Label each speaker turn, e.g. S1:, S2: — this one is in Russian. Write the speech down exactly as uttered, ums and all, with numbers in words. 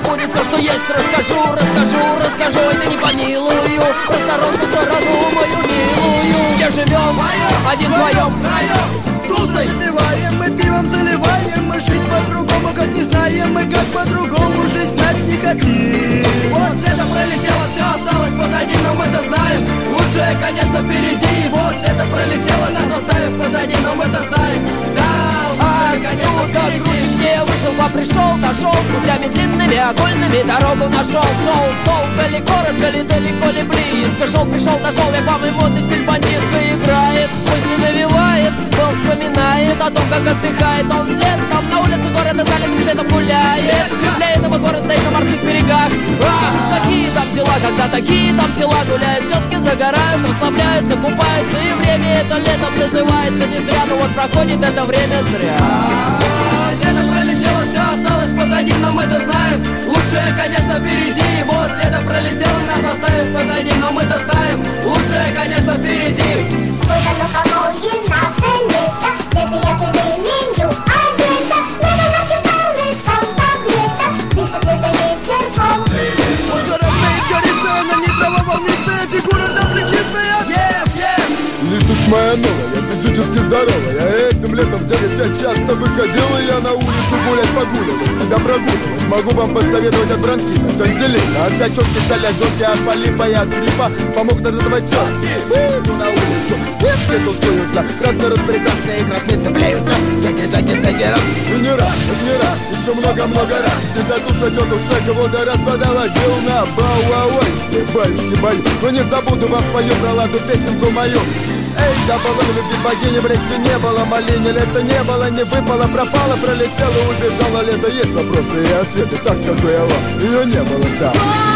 S1: будет все, что есть. Расскажу, расскажу, расскажу, и ты не помилую просторонку сторону мою милую. Где живем, один вдвоем, тусой
S2: Выпиваем, мы пивом заливаем, мы жить по-другому, как не знаем, мы как по-другому жизнь знать не хотим.
S1: Вот это пролетело, все осталось позади, но мы-то знаем, лучшее, конечно, впереди. Вот это пролетело, нас оставив позади, но мы-то знаем, да, лучшее, конечно, впереди. Круче, где я вышел, попришел, дошел путями длинными, окольными, дорогу нашел. Шел долго ли, коротко ли, далеко ли, близко. Шел, пришел, дошел, я к вам, и модный стиль бандитска играет, пусть не навевает, но вспоминает о том, как отдыхает он летом. На улице города залитым светом гуляет. Для этого город стоит на морских берегах. Ах, такие там дела, когда такие там дела. Гуляют тетки, загорают, расслабляются, купаются. И время это летом называется не зря. Но вот проходит это время зря. Лето пролетело, все осталось позади, но мы-то знаем, лучшее, конечно, впереди. Вот лето пролетело, нас оставив позади, но мы-то знаем, лучшее, конечно, впереди.
S3: Вот оно какое наше лето, это я переменю одета. Надо ночью солнышком погрето, дышит лето ветерком.
S2: Вот городные корица, на нейтрало волнистая фигура, да плечистая.
S4: Лишь душ моя новая, физически здоровая. Этим летом в девять пять часто выходил и я на улицу гулять, погуливать, себя прогуливать. Могу вам посоветовать от бронхита, тонзиллита, от пячетки, солячетки, от полипа и от гриппа. Помог от этого тетки. Выйду на улицу, девки тусуются, красно-распрекрасные красные цепляются. Всякие такие, всякие раз. И не раз, и не раз, еще много-много раз. Тебя душа, тетушка, кого-то раз водовозил на бау-ау-ой. Баечки бою, но не забуду вам спою про ладу песенку мою. Эй, да было любви богини, в реке не было, малине лето не было, не выпало, пропало, пролетело, убежало лето. Есть вопросы и ответы, так скажу я вам, ее не было, да.